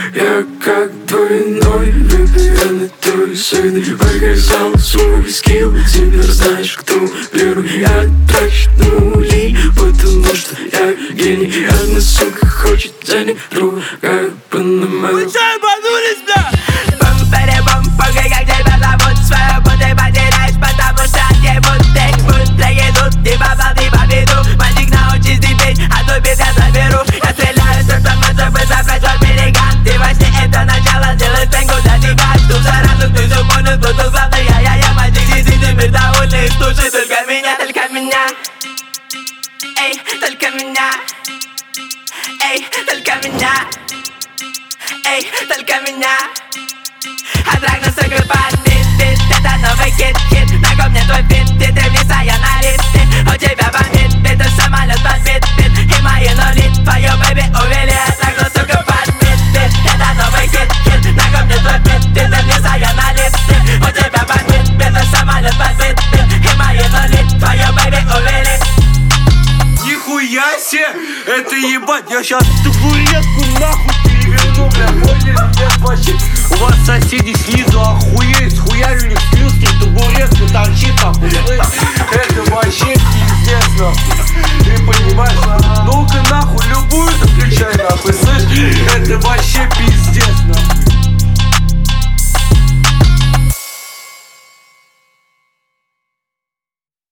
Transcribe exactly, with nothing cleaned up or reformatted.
Я как двойной влюбленный твой сын. Показал свой скилл, теперь знаешь, кто первый. Я трачу нули, потому что я гений. Одна сука хочет денег, другая Панама. Вы чё, ебанулись, бля? Бум-перебум, пугай, как тебя зовут. Свою ты потеряешь, потому что не будь. Бутли идут, ты попал, ты по виду. Мальчик, научись ты петь, а то бит я заберу. Я стреляю, все, что может быть, забрать от миллиган. Ты во сне это начало, сделай пенку, да ты гад. Тут сразу ты все понял, кто тут главный. Я-я-я, мальчик, сиди, теперь довольный. Слушай только меня, только меня. Эй, только меня. Эй, только меня. Эй, только меня. Адрак на сыгры под бит, бит. Это новый хит, хит. На мне твой бит, ты ты внесая на листы. У тебя бомбит, бит, и самолет подбит, бит. И мои нули, твою бэби увели. Адрак на сыгры под бит, бит. Это новый хит, хит. На мне твой бит, ты ты внесая на листы. У тебя бомбит, бит, и самолет подбит, бит. И мои нули, твою бэби увели. Нихуя себе! Это ебать, я щас табуретку нахуй переверну, бля, поняли, нет вообще. У вас соседи снизу охуеют, схуярили в плюске, табуретку торчит нахуй. Это вообще пиздец нахуй.